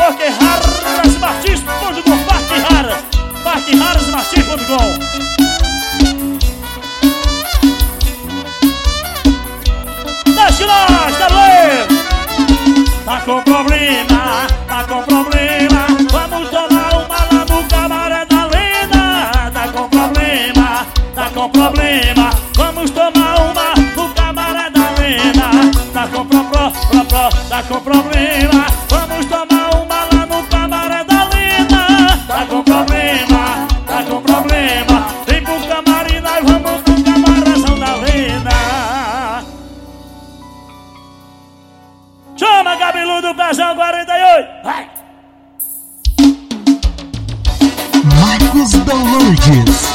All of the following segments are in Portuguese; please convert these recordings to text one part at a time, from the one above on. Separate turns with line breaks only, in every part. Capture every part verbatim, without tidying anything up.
Parque Raras Martins ponto com. Parque Raras, Parque Raras Martins ponto com. Deixa nós, tá doendo? Tá com problema, tá com problema. Vamos tomar uma lá no camaré da Lena. Tá com problema, tá com problema. Vamos tomar uma no camaré da Lena. Tá com pro, pro, pro, pro, tá com problema. Vamos tomar uma lá no camaré da Lena. Tá com problema, tá com problema. Vem pro camarim, nós vamos pro camarazão da Lena. Chama, cabeludo, Pezão quarenta e oito. Vai!
Marcos Downloads.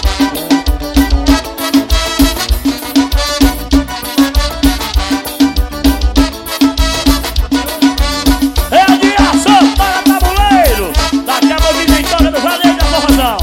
É a de ação para tabuleiro. Daqui a pouquinho tem toca do varejo da formação.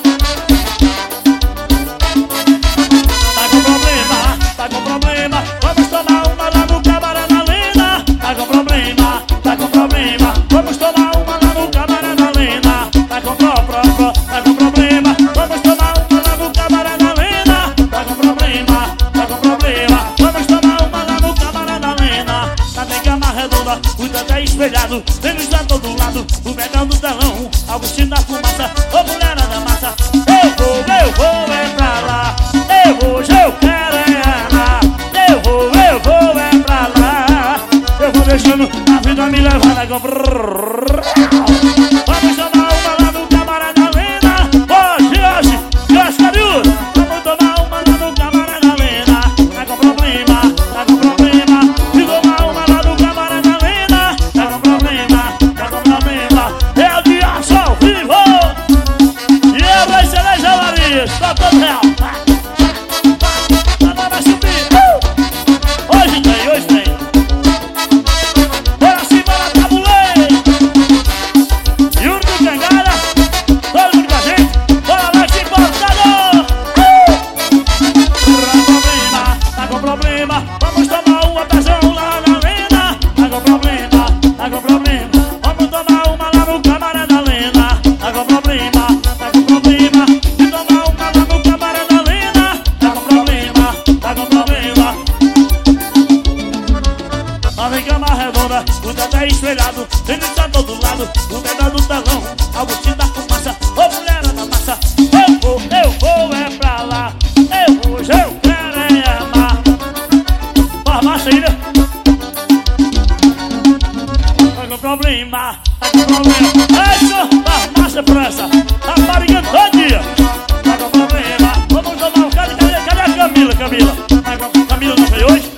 Tá com problema, tá com problema. Vamos tomar uma lá no camaré da Lena. Tá com problema, tá com problema. Vamos tomar uma lá no camaré da Lena. Tá com pro, pro, pro, tá com problema. Vamos tomar uma lá no camaré da Lena. Tá com problema, tá com problema. Vamos tomar uma lá no camaré da Lena. Tá bem cama redonda, cuida até espelhado. Vem nos dar todo lado, o megão do telão. Agostinho da fumaça, ô mulher da massa. Eu vou, eu vou, é pra lá. Eu vou, eu quero é lá. Eu vou, eu vou, é pra lá. Eu vou deixando a vida me levar na comprrrr. Vamos tomar uma lá no camaré da Lena. Hoje, hoje, hoje, carinho. Vamos tomar uma lá no camaré da Lena. Tá com problema, tá com problema. Se tomar uma lá no camaré da Lena. Tá com problema, tá com problema. É o dia ao vivo. E eu vai ser a Jalarias. Tá todo real. Agora vai subir. Uh! Hoje tem, hoje tem. Bora sim, bora tabuleiro. E o do Cangara. Todo mundo com a gente. Bora lá, que importador. Uh! Tá com problema, tá com problema. Vamos tomar uma Pezão lá na Lena. Tá com problema, tá com problema. Vamos tomar uma lá no camaré da Lena. Tá com problema, tá com problema. Se tomar uma lá no camaré da Lena. Tá com problema, tá com problema. Lá vem cama redonda, tudo até espelhado. Vem de todo lado, o medal do telão. Agostinho da fumaça, ô mulher da massa. Eu vou, eu vou, é pra lá. Eu vou, eu quero é amar. Farmácia aí, né? Tá com problema, tá com problema. Isso, farmácia pressa. Tá parigando todo dia. Tá com problema. Vamos tomar um cara, cadê, cadê a Camila, Camila? Tá com, Camila não veio hoje?